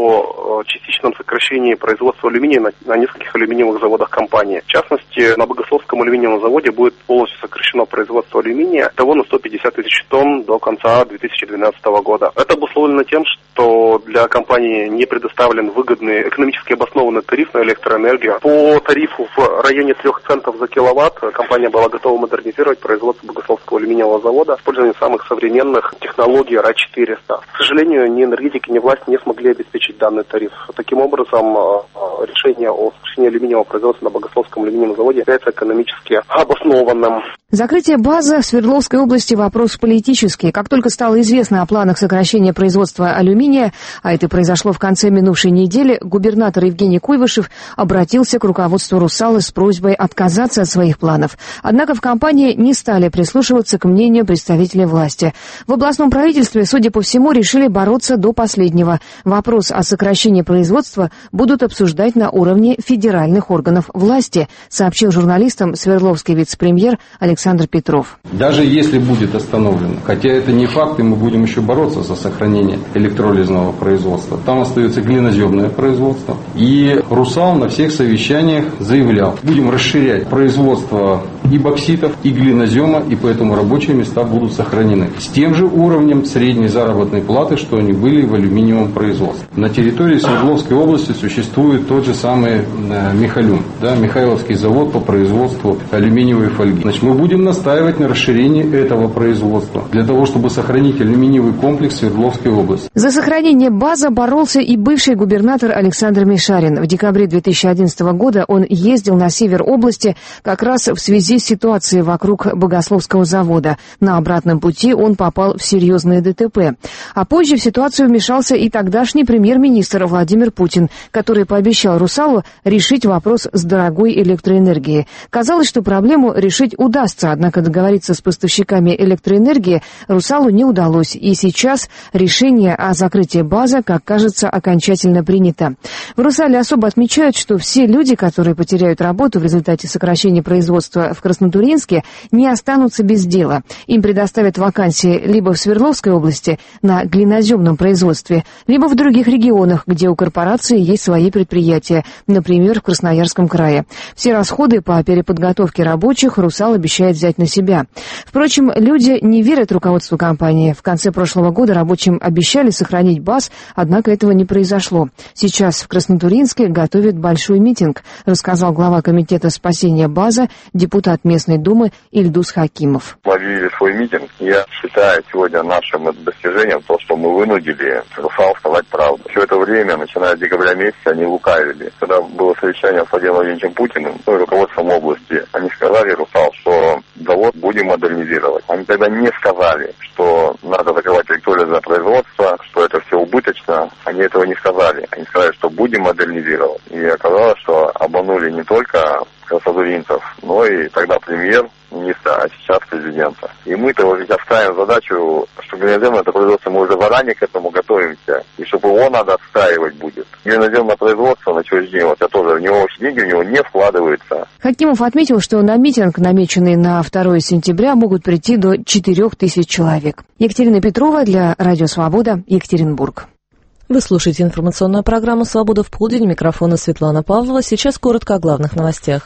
о частичном сокращении производства алюминия на нескольких алюминиевых заводах компании. В частности, на Богословском алюминиевом заводе будет полностью сокращено производство алюминия того на 150 тысяч тонн до конца 2012 года. Это обусловлено тем, что для компании не предоставлен выгодный, экономически обоснованный тариф на электроэнергию. По тарифу в районе 3 центов за киловатт компания была готова модернизировать производство Богословского алюминиевого завода с использованием самых современных технологий РА-400. К сожалению, ни энергетики, ни власть не смогли обеспечить данный тариф. Таким образом, решение о сокращении алюминиевого производства на Богословском алюминиевом заводе является экономически обоснованным. Закрытие базы в Свердловской области – вопрос политический. Как только стало известно о планах сокращения производства алюминия, а это произошло в конце минувшей недели, губернатор Евгений Куйвышев обратился к руководству «Русала» с просьбой отказаться от своих планов. Однако в компании не стали прислушиваться к мнению представителей власти. В областном правительстве, судя по всему, решили бороться до последнего. Вопрос о сокращении производства будут обсуждать на уровне федеральных органов власти, сообщил журналистам Свердловский вице-премьер Александр Петров. Даже если будет остановлено, хотя это не факт, и мы будем еще бороться за сохранение электролизного производства, там остается глиноземное производство. И «Русал» на всех совещаниях заявлял, будем расширять производство и бокситов, и глинозема, и поэтому рабочие места будут сохранены с тем же уровнем средней заработной платы, что они были в алюминиевом производстве. На территории Свердловской области существует тот же самый Михалюм, Михайловский завод по производству алюминиевой фольги. Значит, мы будем настаивать на расширении этого производства для того, чтобы сохранить алюминиевый комплекс Свердловской области. За сохранение базы боролся и бывший губернатор Александр Мишарин. В декабре 2011 года он ездил на север области как раз в связи с ситуацией вокруг Богословского завода. На обратном пути он попал в серьезное ДТП. А позже в ситуацию вмешался и тогдашний премьер-министр Владимир Путин, который пообещал «Русалу» решить вопрос с дорогой электроэнергией. Казалось, что проблему решить удастся, однако договориться с поставщиками электроэнергии «Русалу» не удалось, и сейчас решение о закрытии базы, как кажется, окончательно принято. В «Русале» особо отмечают, что все люди, которые потеряют работу в результате сокращения производства в Краснотурьинске, не останутся без дела. Им предоставят вакансии либо в Свердловской области на глиноземном производстве, либо в других регионах, где у корпорации есть свои предприятия, например, в Красноярском крае. Все расходы по переподготовке рабочих «Русал» обещает взять на себя. Впрочем, люди не верят руководству компании. В конце прошлого года рабочим обещали сохранить БАС, однако этого не произошло. Сейчас в Краснотурьинске готовят большой митинг, рассказал глава комитета спасения БАЗа, депутат местной думы Ильдус Хакимов. Мы объявили свой митинг. Я считаю сегодня нашим достижением то, что мы вынудили «Русал» сказать правду. Все это время, начиная с декабря месяца, они лукавили. Когда было совещание с Владимиром Владимировичем Путиным, и руководством области, они сказали «Русал», что завод будем модернизировать. Они тогда не сказали, что надо закрывать электролизное производство, что это все убыточно. Они этого не сказали. Они сказали, что будем модернизировать. И оказалось, что обманули не только краснотурьинцев, но и тогда премьер-министра, а сейчас президента. И мы-то вот сейчас ставим задачу, что глиноземное производство, мы уже заранее к этому готовимся, и чтобы его надо отстаивать будет. Глиноземное производство на сегодняшний день, вот я тоже, в него деньги в него не вкладываются. Хакимов отметил, что на митинг, намеченный на 2 сентября, могут прийти до 4000 человек. Екатерина Петрова для Радио Свобода, Екатеринбург. Вы слушаете информационную программу «Свобода в полдень». Микрофона Светлана Павлова. Сейчас коротко о главных новостях.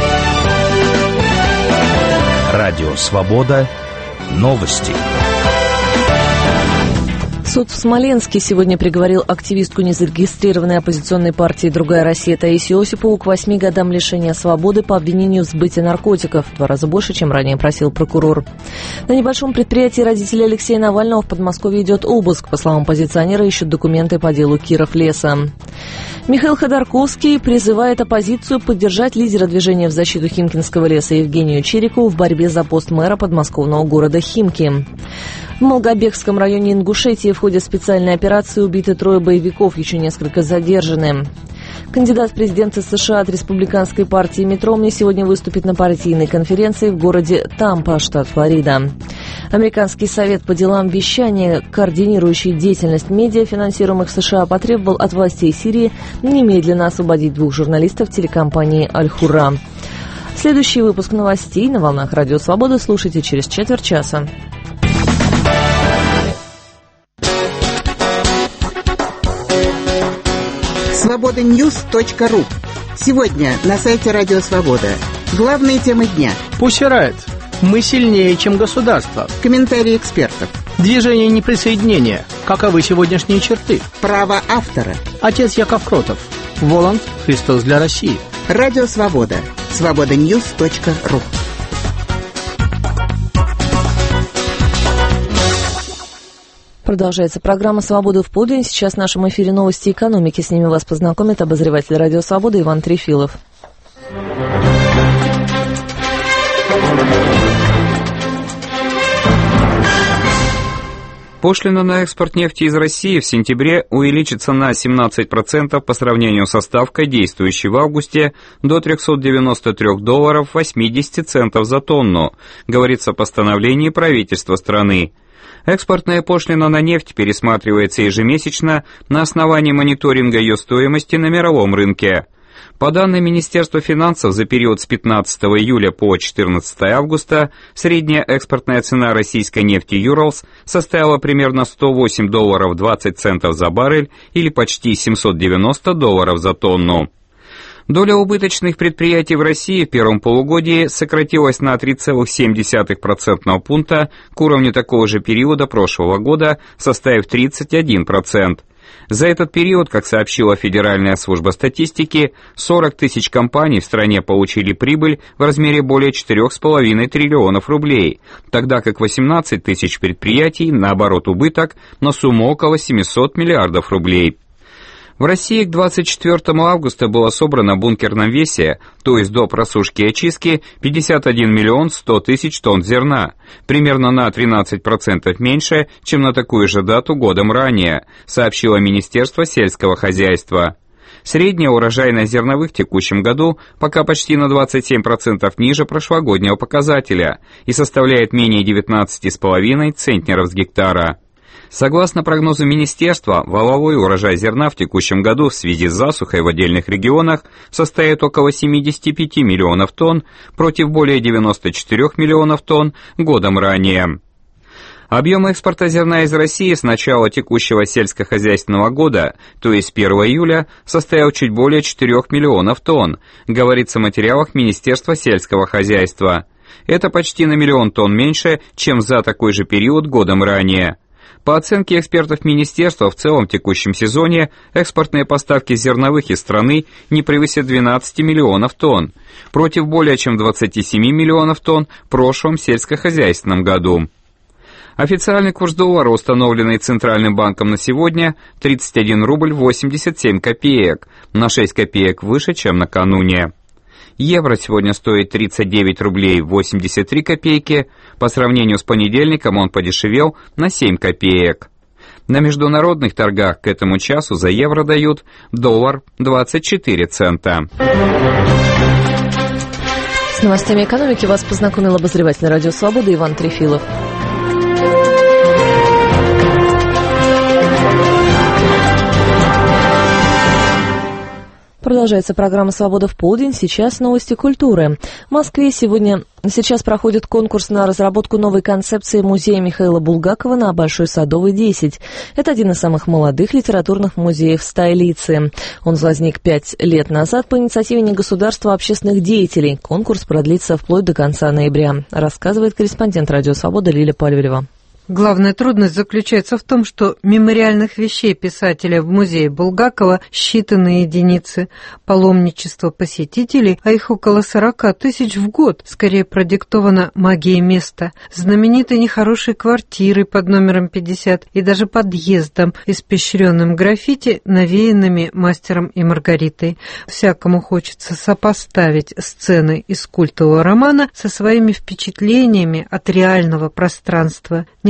Радио «Свобода». Новости. Суд в Смоленске сегодня приговорил активистку незарегистрированной оппозиционной партии «Другая Россия» Таисию Осипову к 8 годам лишения свободы по обвинению в сбытии наркотиков, в 2 раза больше, чем ранее просил прокурор. На небольшом предприятии родителей Алексея Навального в Подмосковье идет обыск. По словам оппозиционера, ищут документы по делу Киров-леса. Михаил Ходорковский призывает оппозицию поддержать лидера движения в защиту Химкинского леса Евгению Чирикову в борьбе за пост мэра подмосковного города Химки. В Малгобекском районе Ингушетии в ходе специальной операции убиты 3 боевиков, еще несколько задержаны. Кандидат в президенты США от республиканской партии Митт Ромни сегодня выступит на партийной конференции в городе Тампа, штат Флорида. Американский совет по делам вещания, координирующий деятельность медиа, финансируемых в США, потребовал от властей Сирии немедленно освободить 2 журналистов телекомпании «Аль-Хура». Следующий выпуск новостей на волнах Радио Свобода слушайте через четверть часа. Свобода-Ньюс.ру. Сегодня на сайте Радио Свобода. Главные темы дня. Pussy Riot. Мы сильнее, чем государство. Комментарии экспертов. Движение неприсоединения. Каковы сегодняшние черты? Право автора. Отец Яков Кротов. Воланд Христос для России. Радио Свобода. Свобода-Ньюс.ру. Продолжается программа «Свобода в полдень». Сейчас в нашем эфире новости экономики. С ними вас познакомит обозреватель Радио Свобода Иван Трефилов. Пошлина на экспорт нефти из России в сентябре увеличится на 17% по сравнению со ставкой, действующей в августе, до $393.80 за тонну, говорится в постановлении правительства страны. Экспортная пошлина на нефть пересматривается ежемесячно на основании мониторинга ее стоимости на мировом рынке. По данным Министерства финансов, за период с 15 июля по 14 августа средняя экспортная цена российской нефти «Юралс» составила примерно $108.20 за баррель или почти $790 за тонну. Доля убыточных предприятий в России в первом полугодии сократилась на 3,7% пункта к уровню такого же периода прошлого года, составив 31%. За этот период, как сообщила Федеральная служба статистики, 40 тысяч компаний в стране получили прибыль в размере более 4,5 триллионов рублей, тогда как 18 тысяч предприятий, наоборот, убыток на сумму около 700 миллиардов рублей. В России к 24 августа было собрано в бункерном весе, то есть до просушки и очистки, 51 миллион 100 тысяч тонн зерна, примерно на 13% меньше, чем на такую же дату годом ранее, сообщило Министерство сельского хозяйства. Средняя урожайность зерновых в текущем году пока почти на 27% ниже прошлогоднего показателя и составляет менее 19,5 центнеров с гектара. Согласно прогнозу министерства, валовой урожай зерна в текущем году в связи с засухой в отдельных регионах составит около 75 миллионов тонн против более 94 миллионов тонн годом ранее. Объем экспорта зерна из России с начала текущего сельскохозяйственного года, то есть 1 июля, составил чуть более 4 миллионов тонн, говорится в материалах Министерства сельского хозяйства. Это почти на 1 миллион тонн меньше, чем за такой же период годом ранее. По оценке экспертов министерства, в целом в текущем сезоне экспортные поставки зерновых из страны не превысят 12 миллионов тонн, против более чем 27 миллионов тонн в прошлом сельскохозяйственном году. Официальный курс доллара, установленный Центральным банком на сегодня, 31 рубль 87 копеек, на 6 копеек выше, чем накануне. Евро сегодня стоит 39 рублей 83 копейки, по сравнению с понедельником он подешевел на 7 копеек. На международных торгах к этому часу за евро дают $1.24. С новостями экономики вас познакомил обозреватель Радио Свобода Иван Трефилов. Продолжается программа «Свобода в полдень». Сейчас новости культуры. В Москве сейчас проходит конкурс на разработку новой концепции музея Михаила Булгакова на Большой Садовой, 10. Это один из самых молодых литературных музеев столицы. Он возник 5 лет назад по инициативе негосударства общественных деятелей. Конкурс продлится вплоть до конца ноября, рассказывает корреспондент «Радио Свобода» Лиля Пальвелева. Главная трудность заключается в том, что мемориальных вещей писателя в музее Булгакова считанные единицы. Паломничество посетителей, а их около 40 тысяч в год, скорее продиктовано магией места, знаменитой нехорошей квартирой под номером 50 и даже подъездом, испещренным граффити, навеянными Мастером и Маргаритой. Всякому хочется сопоставить сцены из культового романа со своими впечатлениями от реального пространства.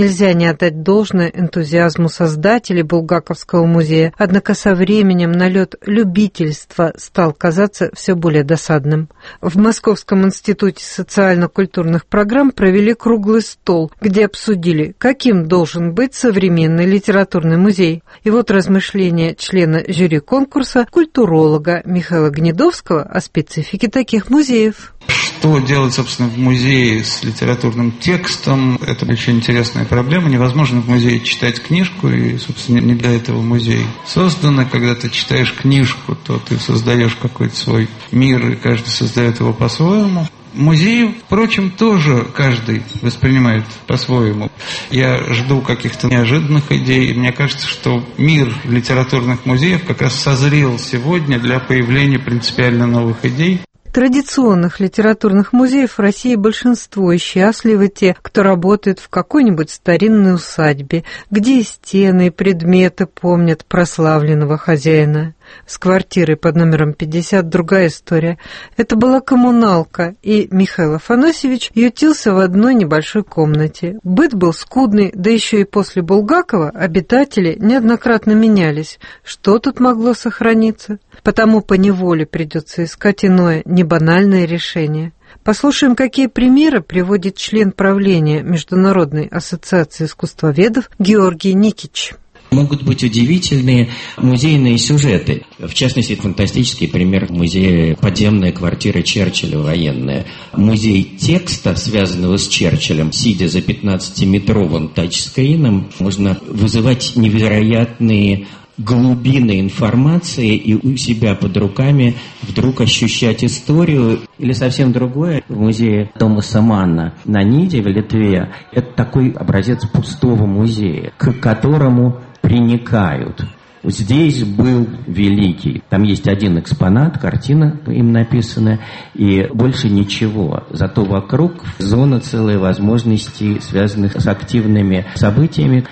Нельзя не отдать должное энтузиазму создателей Булгаковского музея, однако со временем налет любительства стал казаться все более досадным. В Московском институте социально-культурных программ провели круглый стол, где обсудили, каким должен быть современный литературный музей. И вот размышления члена жюри конкурса, культуролога Михаила Гнедовского о специфике таких музеев. Что делать, собственно, в музее с литературным текстом? Это очень интересная проблема. Невозможно в музее читать книжку, и, собственно, не для этого музей создан. Когда ты читаешь книжку, то ты создаешь какой-то свой мир, и каждый создает его по-своему. Музей, впрочем, тоже каждый воспринимает по-своему. Я жду каких-то неожиданных идей. Мне кажется, что мир литературных музеев как раз созрел сегодня для появления принципиально новых идей. Традиционных литературных музеев в России большинство, и счастливы те, кто работает в какой-нибудь старинной усадьбе, где стены и предметы помнят прославленного хозяина. С квартирой под номером 50 другая история. Это была коммуналка, и Михаил Афанасьевич ютился в одной небольшой комнате. Быт был скудный, да еще и после Булгакова обитатели неоднократно менялись. Что тут могло сохраниться? Потому поневоле придется искать иное, небанальное решение. Послушаем, какие примеры приводит член правления Международной ассоциации искусствоведов Георгий Никич. Могут быть удивительные музейные сюжеты. В частности, фантастический пример музея «Подземная квартира Черчилля военная». Музей текста, связанного с Черчиллем, сидя за 15-метровым тачскрином, можно вызывать невероятные глубины информации и у себя под руками вдруг ощущать историю. Или совсем другое. В музее Томаса Манна на Ниде в Литве это такой образец пустого музея, к которому приникают. Здесь был великий. Там есть один экспонат, картина им написана, и больше ничего. Зато вокруг зона целой возможностей, связанных с активными событиями,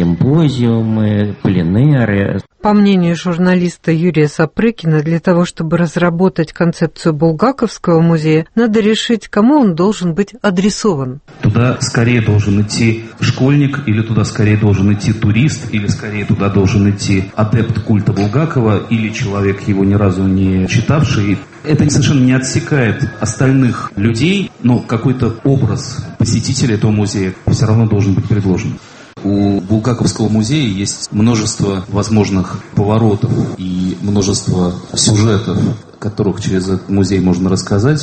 симпозиумы, пленэры. По мнению журналиста Юрия Сапрыкина, для того, чтобы разработать концепцию Булгаковского музея, надо решить, кому он должен быть адресован. Туда скорее должен идти школьник, или туда скорее должен идти турист, или скорее туда должен идти адепт культа Булгакова, или человек, его ни разу не читавший. Это совершенно не отсекает остальных людей, но какой-то образ посетителя этого музея все равно должен быть предложен. У Булгаковского музея есть множество возможных поворотов и множество сюжетов, которых через этот музей можно рассказать.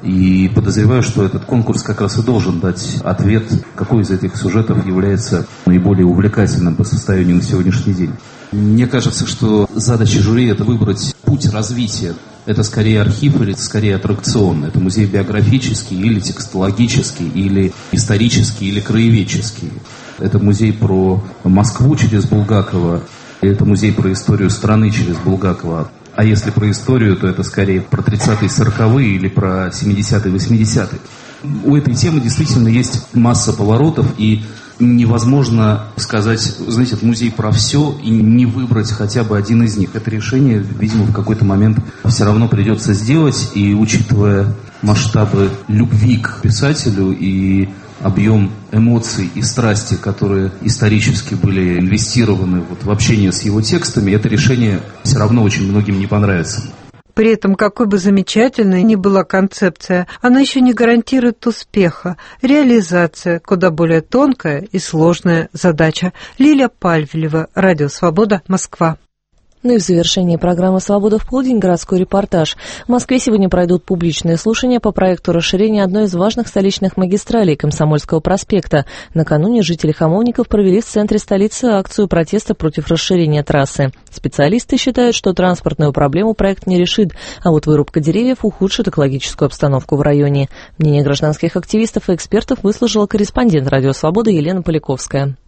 И подозреваю, что этот конкурс как раз и должен дать ответ, какой из этих сюжетов является наиболее увлекательным по состоянию на сегодняшний день. Мне кажется, что задача жюри – это выбрать путь развития. Это скорее архив или скорее аттракцион. Это музей биографический или текстологический, или исторический, или краеведческий. Это музей про Москву через Булгакова, это музей про историю страны через Булгакова. А если про историю, то это скорее про 30-е, 40-е или про 70-е, 80-е. У этой темы действительно есть масса поворотов, и невозможно сказать, знаете, это музей про все и не выбрать хотя бы один из них. Это решение, видимо, в какой-то момент все равно придется сделать, и учитывая масштабы любви к писателю и объем эмоций и страсти, которые исторически были инвестированы в общение с его текстами, это решение все равно очень многим не понравится. При этом, какой бы замечательной ни была концепция, она еще не гарантирует успеха. Реализация – куда более тонкая и сложная задача. Лилия Пальвелева, Радио Свобода, Москва. Ну и в завершении программы «Свобода в полдень» городской репортаж. В Москве сегодня пройдут публичные слушания по проекту расширения одной из важных столичных магистралей Комсомольского проспекта. Накануне жители Хамовников провели в центре столицы акцию протеста против расширения трассы. Специалисты считают, что транспортную проблему проект не решит, а вот вырубка деревьев ухудшит экологическую обстановку в районе. Мнение гражданских активистов и экспертов выслушала корреспондент «Радио Свобода» Елена Поляковская.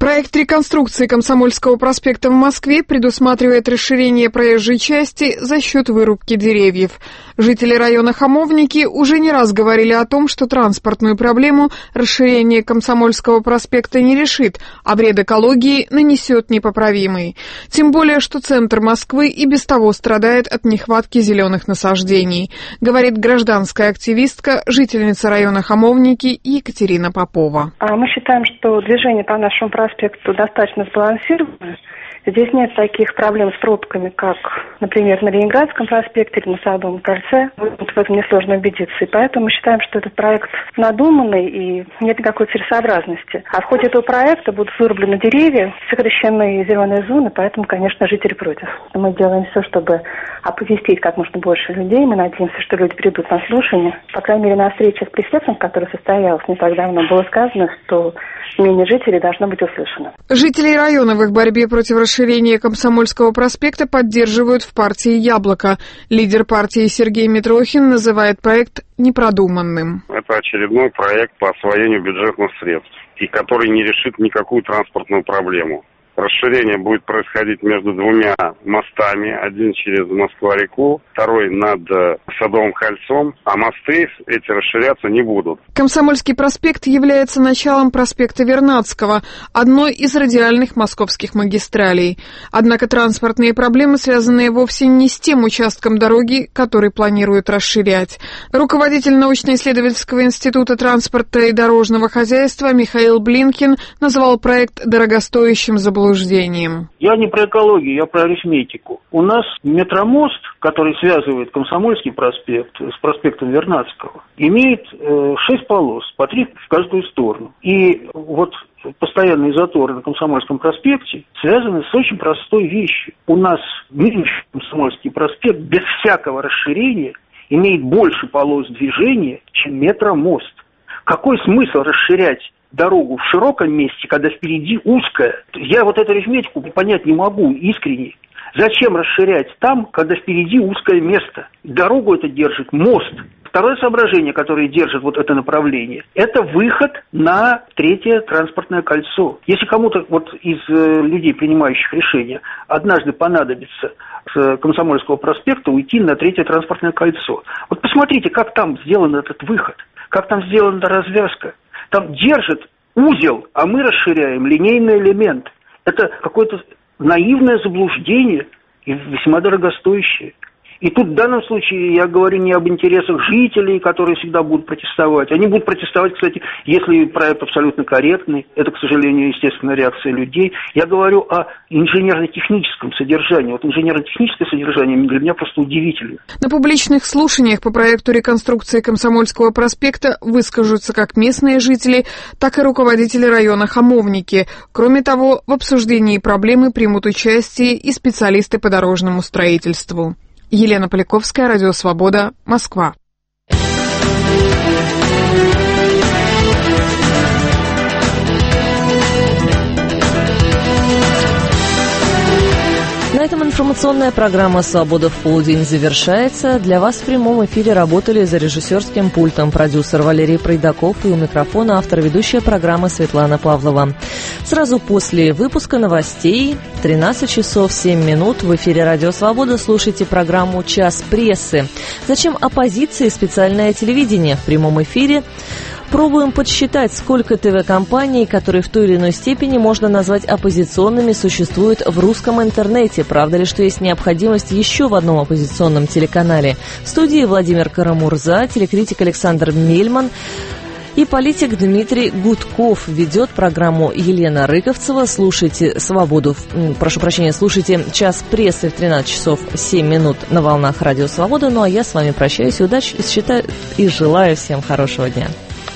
Проект реконструкции Комсомольского проспекта в Москве предусматривает расширение проезжей части за счет вырубки деревьев. Жители района Хамовники уже не раз говорили о том, что транспортную проблему расширение Комсомольского проспекта не решит, а вред экологии нанесет непоправимый. Тем более, что центр Москвы и без того страдает от нехватки зеленых насаждений, говорит гражданская активистка, жительница района Хамовники Екатерина Попова. Мы считаем, что движение по нашему проспекту достаточно сбалансировано. Здесь нет таких проблем с пробками, как, например, на Ленинградском проспекте или на Садовом кольце. В этом несложно убедиться. И поэтому мы считаем, что этот проект надуманный и нет никакой целесообразности. А в ходе этого проекта будут вырублены деревья, сокращены зеленые зоны, поэтому, конечно, жители против. Мы делаем все, чтобы оповестить как можно больше людей. Мы надеемся, что люди придут на слушание. По крайней мере, на встрече с префектом, которая состоялась не так давно, было сказано, что мнение жителей должно быть услышано. Жителей района в их борьбе против расширения Комсомольского проспекта поддерживают в партии «Яблоко». Лидер партии Сергей Митрохин называет проект непродуманным. Это очередной проект по освоению бюджетных средств, и который не решит никакую транспортную проблему. Расширение будет происходить между двумя мостами. Один через Москва-реку, второй над Садовым кольцом. А мосты эти расширяться не будут. Комсомольский проспект является началом проспекта Вернадского, одной из радиальных московских магистралей. Однако транспортные проблемы, связанные вовсе не с тем участком дороги, который планируют расширять. Руководитель научно-исследовательского института транспорта и дорожного хозяйства Михаил Блинкин назвал проект дорогостоящим заблуждением. Я не про экологию, я про арифметику. У нас метромост, который связывает Комсомольский проспект с проспектом Вернадского, имеет 6 полос, по 3 в каждую сторону. И вот постоянные заторы на Комсомольском проспекте связаны с очень простой вещью. У нас нынешний Комсомольский проспект без всякого расширения имеет больше полос движения, чем метромост. Какой смысл расширять дорогу в широком месте, когда впереди узкая? Я вот эту арифметику понять не могу искренне. Зачем расширять там, когда впереди узкое место? Дорогу это держит мост. Второе соображение, которое держит вот это направление, это выход на третье транспортное кольцо. Если кому-то вот из людей, принимающих решения, однажды понадобится с Комсомольского проспекта уйти на третье транспортное кольцо, вот посмотрите, как там сделан этот выход, как там сделана развязка. Там держит узел, а мы расширяем линейный элемент. Это какое-то наивное заблуждение и весьма дорогостоящее. И тут в данном случае я говорю не об интересах жителей, которые всегда будут протестовать. Они будут протестовать, кстати, если проект абсолютно корректный. Это, к сожалению, естественная реакция людей. Я говорю о инженерно-техническом содержании. Вот инженерно-техническое содержание для меня просто удивительно. На публичных слушаниях по проекту реконструкции Комсомольского проспекта выскажутся как местные жители, так и руководители района Хамовники. Кроме того, в обсуждении проблемы примут участие и специалисты по дорожному строительству. Елена Поляковская, Радио Свобода, Москва. На этом информационная программа «Свобода в полдень» завершается. Для вас в прямом эфире работали за режиссерским пультом продюсер Валерий Пройдаков и у микрофона автор-ведущая программы Светлана Павлова. Сразу после выпуска новостей 13 часов 7 минут в эфире «Радио Свобода» слушайте программу «Час прессы». Зачем оппозиции специальное телевидение в прямом эфире? Пробуем подсчитать, сколько ТВ-компаний, которые в той или иной степени можно назвать оппозиционными, существует в русском интернете. Правда ли, что есть необходимость еще в одном оппозиционном телеканале? В студии Владимир Карамурза, телекритик Александр Мельман и политик Дмитрий Гудков. Ведет программу Елена Рыковцева. Слушайте слушайте «Час прессы» в 13 часов 7 минут на волнах Радио Свобода. Ну а я с вами прощаюсь. Удачи и желаю всем хорошего дня.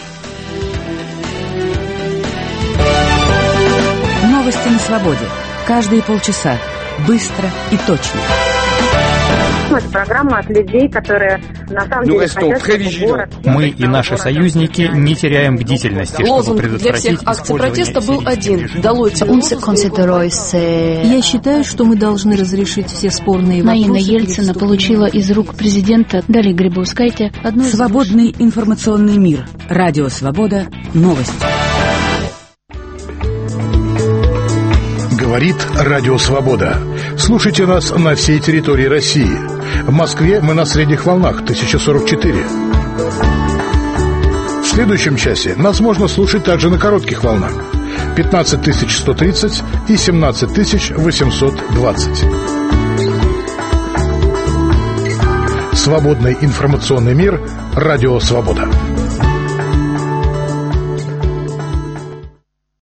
Новости на свободе. Каждые полчаса. Быстро и точно. Это программа от людей, которые на самом деле хотят, чтобы город... Мы и наши союзники не теряем бдительности, чтобы предотвратить для всех акций протеста был один. Я считаю, что мы должны разрешить все спорные вопросы. Наина Ельцина получила из рук президента Дали Грибаускайте свободный информационный мир. Радио Свобода. Новости. Говорит Радио Свобода. Слушайте нас на всей территории России. В Москве мы на средних волнах 1044. В следующем часе нас можно слушать также на коротких волнах 15130 и 17820. Свободный информационный мир. Радио Свобода.